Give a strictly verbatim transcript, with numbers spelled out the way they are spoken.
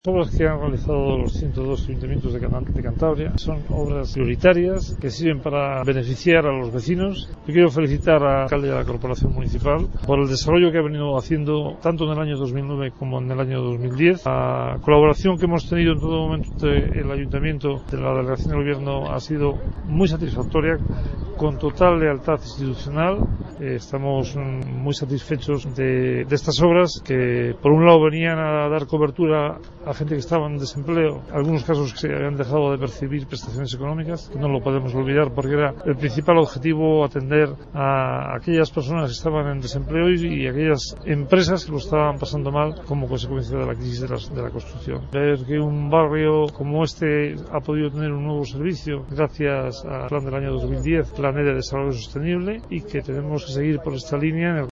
Las obras que han realizado los ciento dos ayuntamientos de Cantabria son obras prioritarias que sirven para beneficiar a los vecinos. Yo quiero felicitar al alcalde de la Corporación Municipal por el desarrollo que ha venido haciendo tanto en el año dos mil nueve como en el año dos mil diez. La colaboración que hemos tenido en todo momento entre el ayuntamiento de la delegación del gobierno ha sido muy satisfactoria, con total lealtad institucional. Eh, estamos muy satisfechos de, de estas obras que por un lado venían a dar cobertura a gente que estaba en desempleo, algunos casos que se habían dejado de percibir prestaciones económicas, que no lo podemos olvidar porque era el principal objetivo atender a aquellas personas que estaban en desempleo y, y aquellas empresas que lo estaban pasando mal como consecuencia de la crisis de la, de la construcción. Ver que un barrio como este ha podido tener un nuevo servicio gracias al plan del año dos mil diez, Plan de Desarrollo Sostenible, y que tenemos que seguir por esta línea.